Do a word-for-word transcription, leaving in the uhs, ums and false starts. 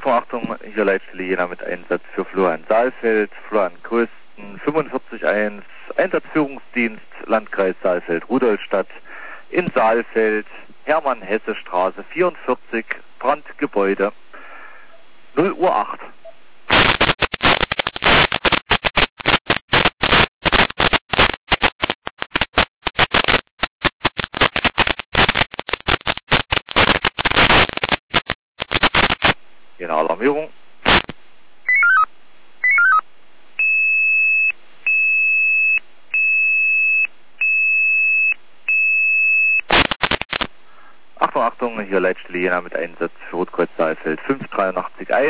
Achtung, Achtung, hier Leitstelle Jena mit Einsatz für Florian Saalfeld, Florian Größten, fünfundvierzig eins, Einsatzführungsdienst, Landkreis Saalfeld-Rudolstadt, in Saalfeld, Hermann-Hesse-Straße vierundvierzig, Brandgebäude, null Uhr acht. Jena Alarmierung. Achtung, Achtung, hier Leitstelle Jena mit Einsatz für Rotkreuz Saalfeld fünf drei acht eins.